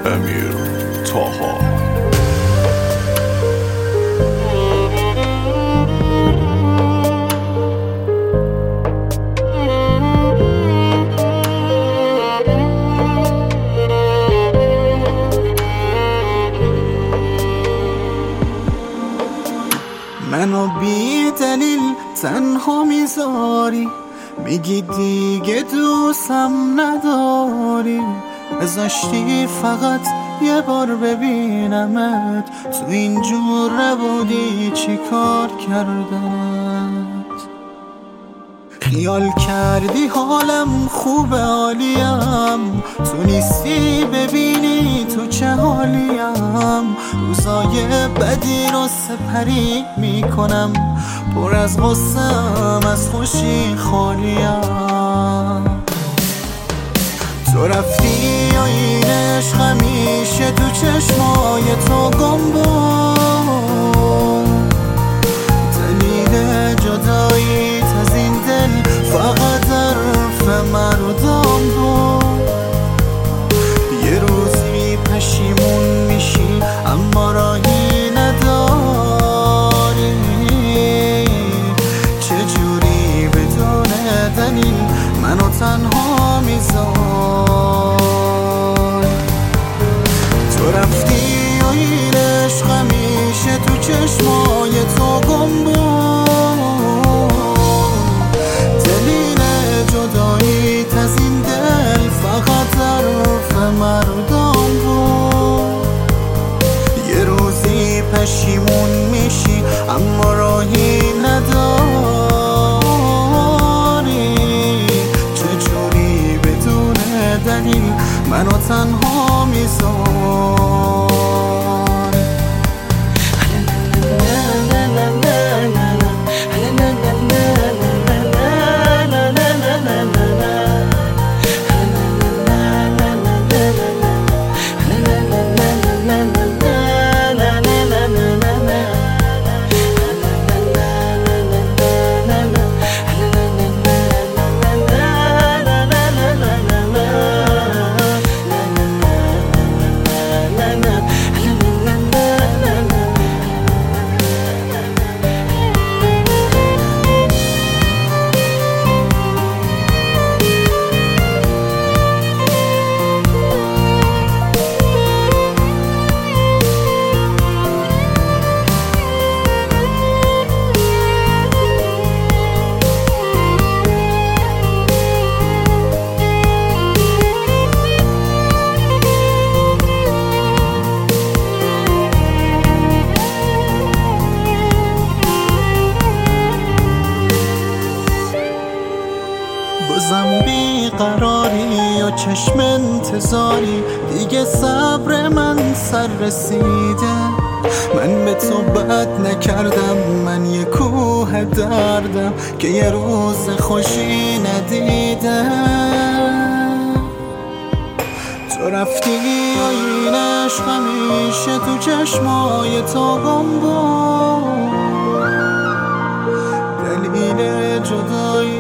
امیر طاها. منو بی دلیل تنها میذاری، میگی دیگه دوستم نداری. بذاشتی فقط یه بار ببینمت، تو اینجور نبودی چی کار کردنت. خیال کردی حالم خوبه عالیم، تو نیستی ببینی تو چه حالیم. روزای بدی رو سپری میکنم، پر از غصه‌ام از خوشی خالیم. تو رفتی و این عشق همیشه تو چشمای تو گم بود. دلیل جداییت از این دل فقط حرف مردم بود. یه روزی پشیمون میشی اما راهی نداری. چجوری بدون دلیل منو تنها میذاری؟ تو رفتی و این عشق همیشه تو چشمای تو گم بود. دلیل جداییت از این دل فقط حرف مردم بود. یه روزی پشیمون میشی اما راهی نداری. چجوری بدون دلیل منو تنها میذاری؟ بازم بیقراری و چشم انتظاری، دیگه صبر من سر رسیده. من به تو بد نکردم، من یه کوه دردم که یه روز خوشی ندیده. تو رفتی و این عشق همیشه تو چشمای تو گم بود. دلیل جدایی